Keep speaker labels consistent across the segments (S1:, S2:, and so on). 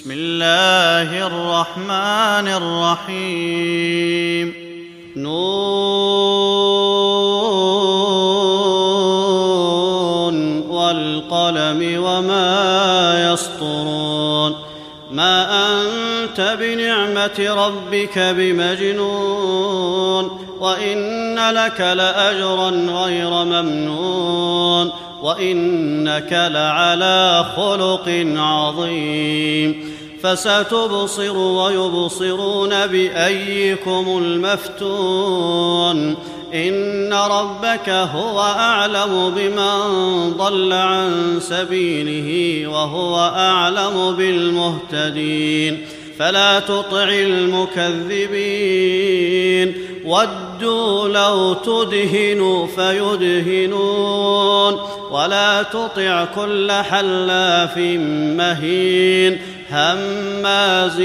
S1: بسم الله الرحمن الرحيم نون والقلم وما يسطرون ما أنت بنعمة ربك بمجنون وإن لك لأجرا غير ممنون وإنك لعلى خلق عظيم فستبصر ويبصرون بأيكم المفتون إن ربك هو أعلم بمن ضل عن سبيله وهو أعلم بالمهتدين فلا تطع المكذبين ودوا لو تدهن فيدهنون ولا تطع كل حلاف مهين هماز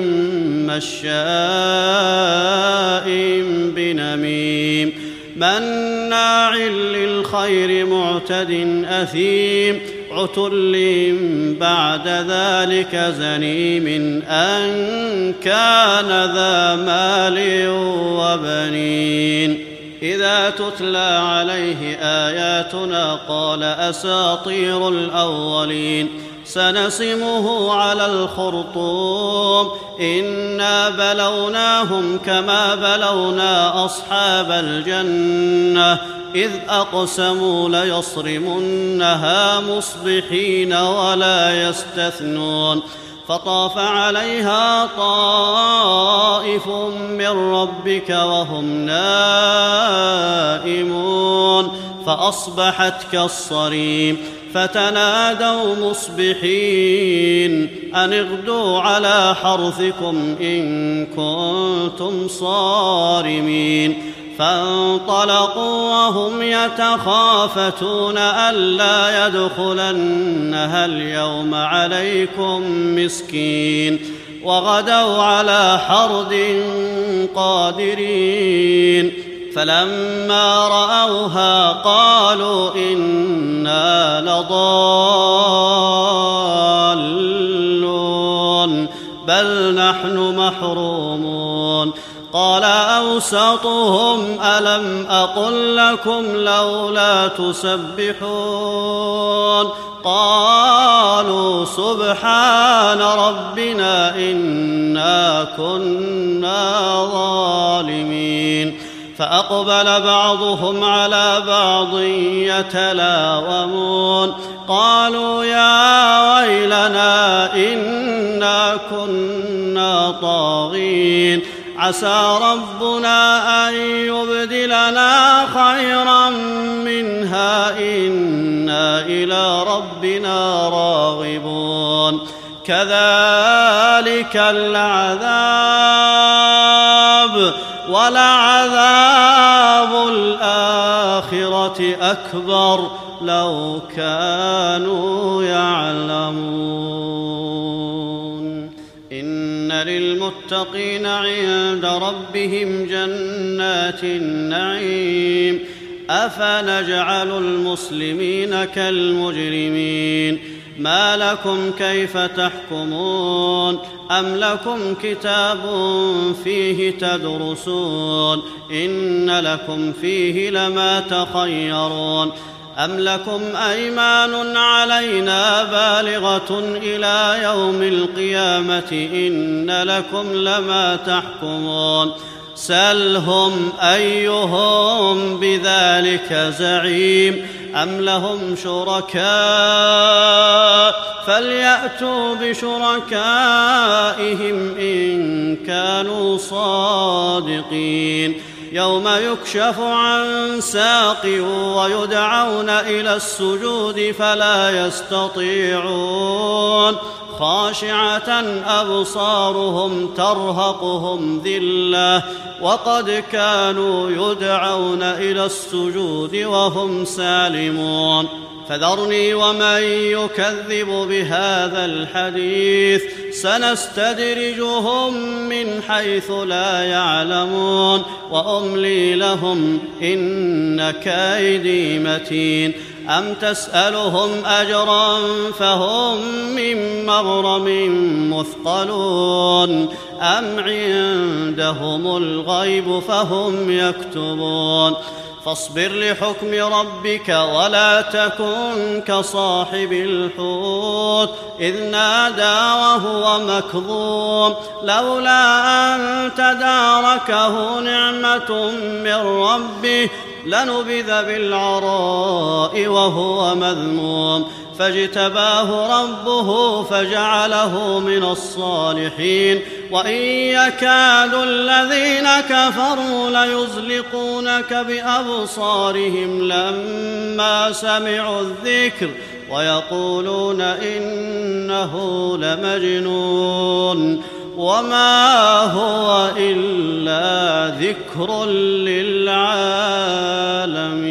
S1: مشاء بنميم مناع للخير معتد أثيم عتل بعد ذلك زنيم أن كان ذا مال وبنين إذا تتلى عليه آياتنا قال أساطير الأولين سنسمه على الخرطوم إنا بلوناهم كما بلونا أصحاب الجنة إذ أقسموا ليصرمنها مصبحين ولا يستثنون فطاف عليها طائف من ربك وهم نائمون فأصبحت كالصريم فتنادوا مصبحين أن اغدوا على حرثكم إن كنتم صارمين فانطلقوا وهم يتخافتون ألا يدخلنها اليوم عليكم مسكين وغدوا على حرد قادرين فلما رأوها قالوا إنا لضالون بل نحن محرومون قال أوسطهم ألم أقل لكم لولا تسبحون قالوا سبحان ربنا إنا كنا ظالمين فأقبل بعضهم على بعض يتلاومون قالوا يا ويلنا إنا كنا طاغين عسى ربنا أن يبدلنا خيرا منها إنا إلى ربنا راغبون كذلك العذاب ولعذاب الآخرة أكبر لو كانوا يعلمون إن للمتقين عند ربهم جنات النعيم أفنجعل المسلمين كالمجرمين ما لكم كيف تحكمون أم لكم كتاب فيه تدرسون إن لكم فيه لما تخيرون أم لكم أيمان علينا بالغة إلى يوم القيامة إن لكم لما تحكمون سلهم أيهم بذلك زعيم أم لهم شركاء فليأتوا بشركائهم إن كانوا صادقين يوم يكشف عن ساق ويدعون إلى السجود فلا يستطيعون خاشعة أبصارهم ترهقهم ذلة وقد كانوا يدعون إلى السجود وهم سالمون فذرني ومن يكذب بهذا الحديث سنستدرجهم من حيث لا يعلمون وأملي لهم إن كيدي متين أم تسألهم أجرا فهم من مغرم مثقلون أم عندهم الغيب فهم يكتبون فاصبر لحكم ربك ولا تكن كصاحب الحوت إذ نادى وهو مكظوم لولا أن تداركه نعمة من ربه لنبذ بالعراء وهو مذموم فاجتباه ربه فجعله من الصالحين وإن يكاد الذين كفروا ليزلقونك بأبصارهم لما سمعوا الذكر ويقولون إنه لمجنون وما هو إلا ذكر للعالمين.